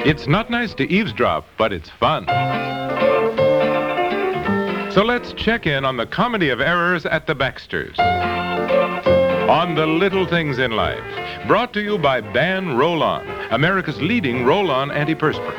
It's not nice to eavesdrop, but it's fun. So let's check in on the comedy of errors at the Baxters. On the little things in life. Brought to you by Ban Roll-On, America's leading roll-on antiperspirant.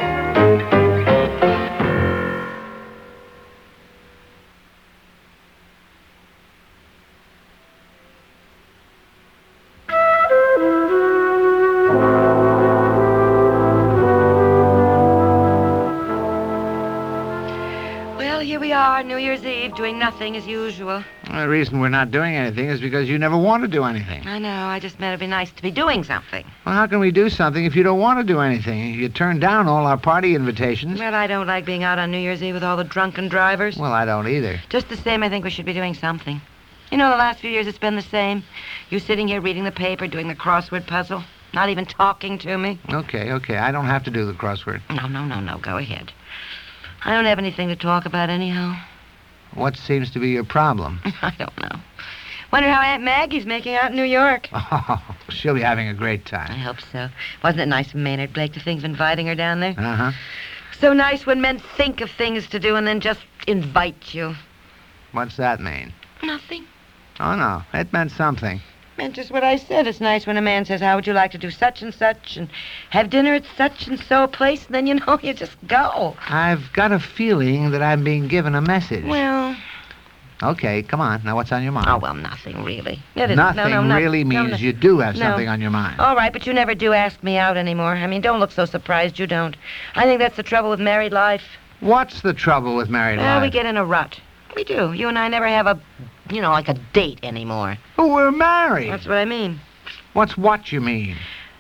Here we are, New Year's Eve, doing nothing as usual. The reason we're not doing anything is because you never want to do anything. I know, I just meant it'd be nice to be doing something. Well, how can we do something if you don't want to do anything? You turn down all our party invitations. Well, I don't like being out on New Year's Eve with all the drunken drivers. Well, I don't either. Just the same, I think we should be doing something. You know, the last few years it's been the same. You sitting here reading the paper, doing the crossword puzzle, not even talking to me. Okay, I don't have to do the crossword. No, go ahead. I don't have anything to talk about anyhow. What seems to be your problem? I don't know. Wonder how Aunt Maggie's making out in New York. Oh, she'll be having a great I time. hope so. Wasn't it nice of Maynard Blake to think of inviting her down there? Uh-huh. So nice when men think of things to do and then just invite you. What's that mean? Nothing. Oh, no, it meant something. Meant just what I said. It's nice when a man says, how would you like to do such and such and have dinner at such and so a place, and then, you know, you just go. I've got a feeling that I'm being given a message. Well... Okay, come on. Now, what's on your mind? Oh, well, nothing really. It isn't. Nothing really means you do have No. something on your mind. All right, but you never do ask me out anymore. I mean, don't look so surprised you don't. I think that's the trouble with married life. What's the trouble with married Well, life? we get in a rut. We do. You and I never have like a date anymore. Oh, we're married. That's what I mean. What's what you mean?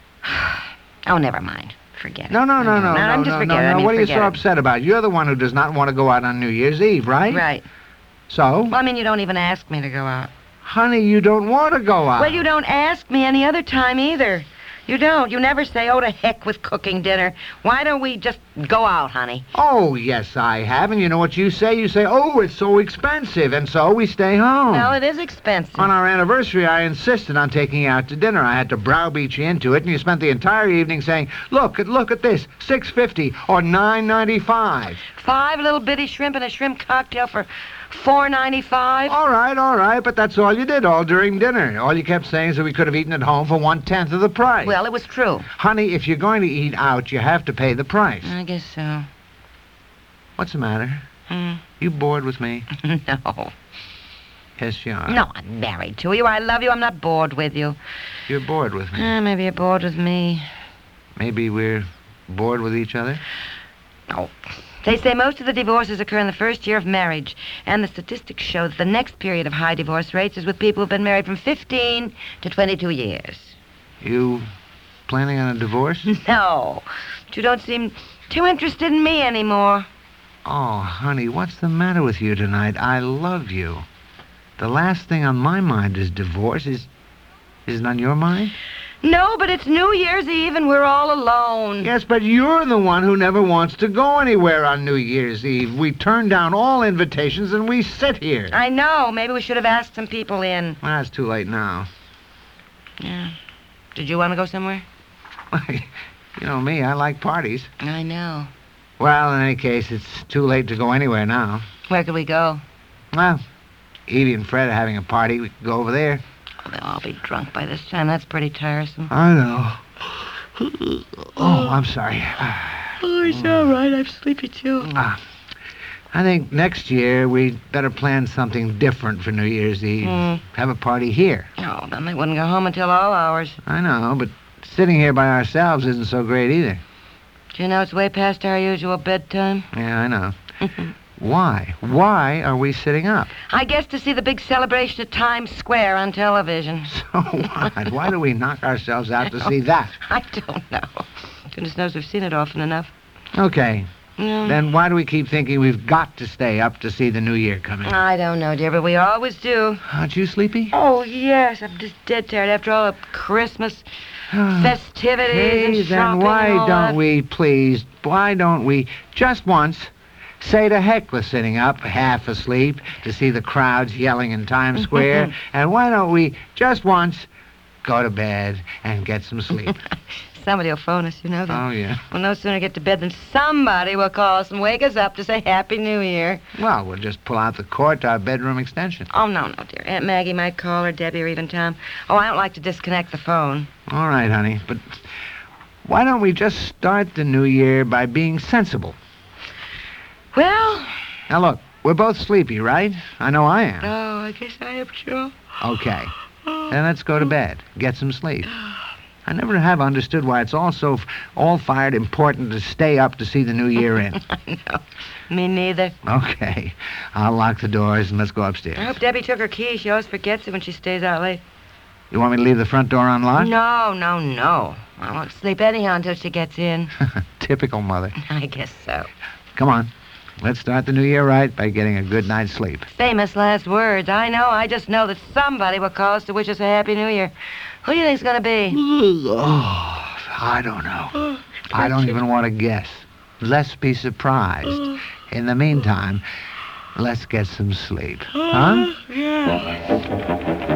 Oh, never mind. Forget it. No. I'm just forget it. I mean, What are you forget so it. upset about? You're the one who does not want to go out on New Year's Eve, right? Right. So? Well, I mean, you don't even ask me to go out. Honey, you don't want to go out. Well, you don't ask me any other time either. You don't. You never say, oh, to heck with cooking dinner. Why don't we just go out, honey? Oh, yes, I have. And you know what you say? You say, oh, it's so expensive. And so we stay home. Well, it is expensive. On our anniversary, I insisted on taking you out to dinner. I had to browbeat you into it, and you spent the entire evening saying, look at this, $6.50 or $9.95. 5 little bitty shrimp and a shrimp cocktail for $4.95. All right, but that's all you did all during dinner. All you kept saying is that we could have eaten at home for 1/10 of the price. Well, it was true. Honey, if you're going to eat out, you have to pay the price. I guess so. What's the matter? Hmm. You bored with me? No. Yes, you are. No, I'm married to you. I love you. I'm not bored with you. You're bored with me. Maybe you're bored with me. Maybe we're bored with each other? No. They say most of the divorces occur in the first year of marriage, and the statistics show that the next period of high divorce rates is with people who've been married from 15 to 22 years. You planning on a divorce? No. But you don't seem too interested in me anymore. Oh, honey, what's the matter with you tonight? I love you. The last thing on my mind is divorce. Is it on your mind? No, but it's New Year's Eve and we're all alone. Yes, but you're the one who never wants to go anywhere on New Year's Eve. We turn down all invitations and we sit here. I know. Maybe we should have asked some people in. Well, it's too late now. Yeah. Did you want to go somewhere? You know me, I like parties. I know. Well, in any case, it's too late to go anywhere now. Where could we go? Well, Evie and Fred are having a party. We could go over there. Oh, they'll all be drunk by this time. That's pretty tiresome. I know. Oh, I'm sorry. Oh, it's all right. I'm sleepy, too. I think next year we'd better plan something different for New Year's Eve. Have a party here. Oh, then they wouldn't go home until all hours. I know, but sitting here by ourselves isn't so great either. Do you know it's way past our usual bedtime? Yeah, I know. Why? Why are we sitting up? I guess to see the big celebration at Times Square on television. So what? Why do we knock ourselves out to see that? I don't know. Goodness knows we've seen it often enough. Okay. Yeah. Then why do we keep thinking we've got to stay up to see the new year come in? I don't know, dear, but we always do. Aren't you sleepy? Oh, yes. I'm just dead tired after all the Christmas festivities and Hey, shopping then and why all that. don't we, please, why don't we just once say to heck with sitting up half asleep to see the crowds yelling in Times Square, and why don't we just once go to bed and get some sleep? Somebody will phone us, you know that. Oh, yeah. We'll no sooner get to bed than somebody will call us and wake us up to say Happy New Year. Well, we'll just pull out the cord to our bedroom extension. Oh, no, dear. Aunt Maggie might call, or Debbie, or even Tom. Oh, I don't like to disconnect the phone. All right, honey, but why don't we just start the new year by being sensible? Well... Now, look, we're both sleepy, right? I know I am. Oh, I guess I am, too. Okay. Then let's go to bed. Get some sleep. I never have understood why it's all-fired important to stay up to see the new year in. I know. Me neither. Okay. I'll lock the doors and let's go upstairs. I hope Debbie took her key. She always forgets it when she stays out late. You want me to leave the front door unlocked? No. I won't sleep anyhow until she gets in. Typical mother. I guess so. Come on. Let's start the new year right by getting a good night's sleep. Famous last words. I know. I just know that somebody will call us to wish us a Happy New Year. Who do you think's going to be? Oh, I don't know. I don't even want to guess. Let's be surprised. In the meantime, let's get some sleep. Huh? Yeah.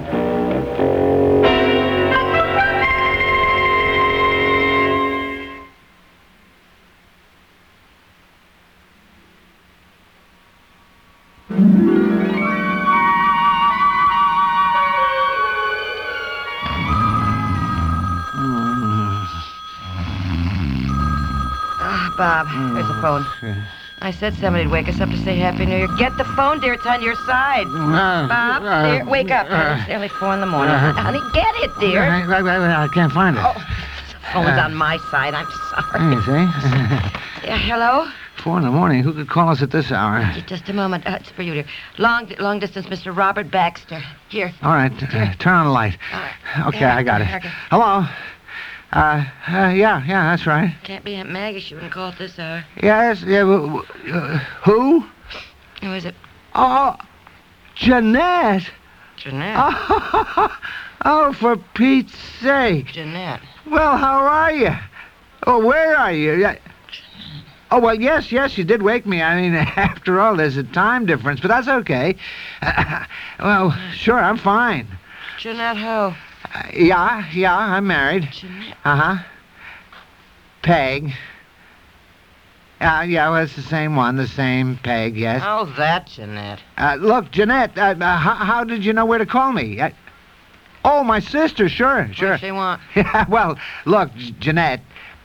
Bob, there's the phone. I said somebody'd wake us up to say Happy New Year. Get the phone, dear. It's on your side. Bob, dear, wake up. It's nearly 4 in the morning. Honey, get it, dear. I can't find it. Oh, the phone's on my side. I'm sorry. You see? Yeah, hello? 4 in the morning. Who could call us at this hour? Just a moment. It's for you, dear. Long distance, Mr. Robert Baxter. Here. All right. Turn on the light. All right. Okay, Yeah, I got it. okay. Hello? Yeah, that's right. Can't be Aunt Maggie. She wouldn't call at this hour. Yes, yeah, who? Who is it? Oh, Jeanette. Jeanette. Oh, for Pete's sake. Jeanette. Well, how are you? Oh, where are you? Oh, well, yes, you did wake me. I mean, after all, there's a time difference, but that's okay. Well, sure, I'm fine. Jeanette who? Yeah, I'm married. Jeanette. Uh-huh. Peg. Yeah, well, it's the same one, the same Peg, yes. Oh, that Jeanette. Look, Jeanette, how did you know where to call me? Oh, my sister, sure. What does she want? Yeah, well, look, Jeanette.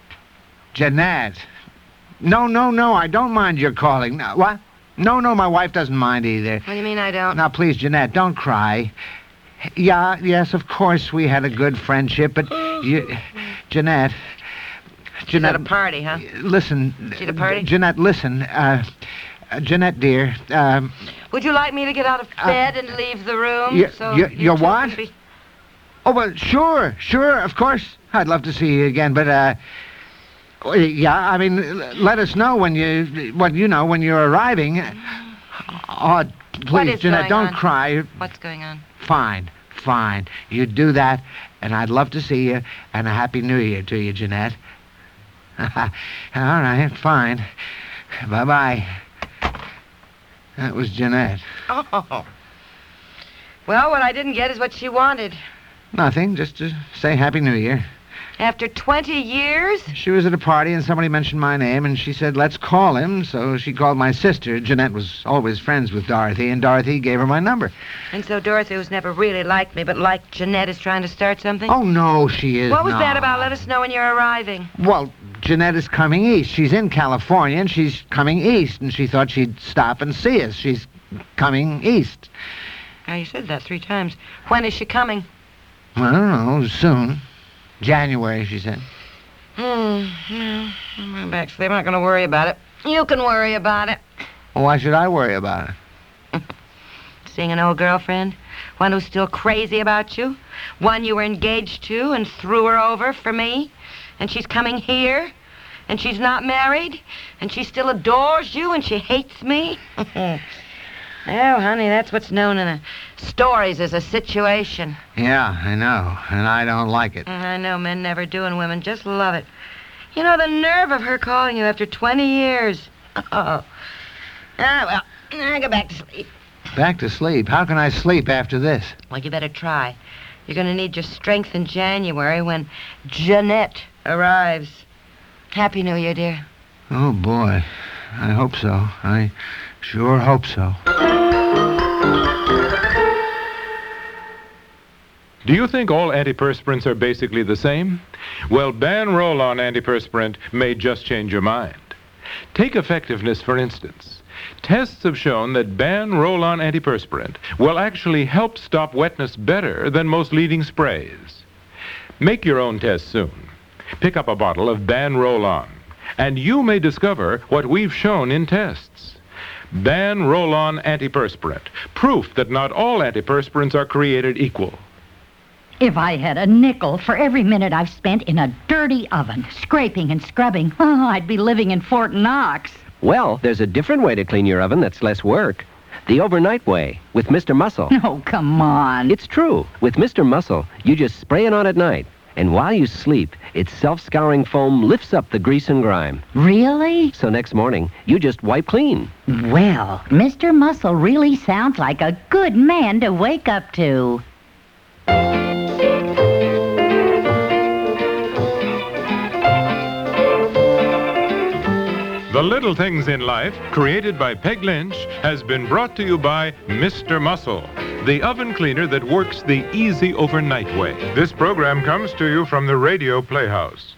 No, I don't mind your calling. No, what? No, my wife doesn't mind either. What do you mean I don't? Now, please, Jeanette, don't cry. Yes, of course we had a good friendship, but Jeanette... She's at a party, huh? Listen... She's at a party? Jeanette, listen. Jeanette, dear, Would you like me to get out of bed and leave the room? Your what? Oh, well, sure, of course. I'd love to see you again, but, I mean, let us know when you're arriving. Oh, please, Jeanette, don't cry. What's going on? Fine. You do that, and I'd love to see you, and a Happy New Year to you, Jeanette. All right, fine. Bye-bye. That was Jeanette. Oh. Well, what I didn't get is what she wanted. Nothing, just to say Happy New Year. After 20 years? She was at a party and somebody mentioned my name and she said, let's call him. So she called my sister. Jeanette was always friends with Dorothy and Dorothy gave her my number. And so Dorothy, who's never really liked me but liked Jeanette, is trying to start something? Oh, no, she is What was not. that about? Let us know when you're arriving. Well, Jeanette is coming east. She's in California and she's coming east and she thought she'd stop and see us. She's coming east. Now, you said that 3 times. When is she coming? I don't know, soon. January, she said. No, I'm back, so I'm not going to worry about it. You can worry about it. Well, why should I worry about it? Seeing an old girlfriend? One who's still crazy about you? One you were engaged to and threw her over for me? And she's coming here? And she's not married? And she still adores you and she hates me? Oh, honey, that's what's known in the stories as a situation. Yeah, I know, and I don't like it. I know men never do and women just love it. You know, the nerve of her calling you after 20 years. Oh. Well, I go back to sleep. Back to sleep? How can I sleep after this? Well, you better try. You're going to need your strength in January when Jeanette arrives. Happy New Year, dear. Oh, boy. I hope so. I sure hope so. Do you think all antiperspirants are basically the same? Well, Ban Roll-On antiperspirant may just change your mind. Take effectiveness, for instance. Tests have shown that Ban Roll-On antiperspirant will actually help stop wetness better than most leading sprays. Make your own test soon. Pick up a bottle of Ban Roll-On, and you may discover what we've shown in tests. Ban Roll-On antiperspirant, proof that not all antiperspirants are created equal. If I had a nickel for every minute I've spent in a dirty oven, scraping and scrubbing, I'd be living in Fort Knox. Well, there's a different way to clean your oven that's less work. The overnight way, with Mr. Muscle. Oh, come on. It's true. With Mr. Muscle, you just spray it on at night. And while you sleep, its self-scouring foam lifts up the grease and grime. Really? So next morning, you just wipe clean. Well, Mr. Muscle really sounds like a good man to wake up to. The Little Things in Life, created by Peg Lynch, has been brought to you by Mr. Muscle, the oven cleaner that works the easy overnight way. This program comes to you from the Radio Playhouse.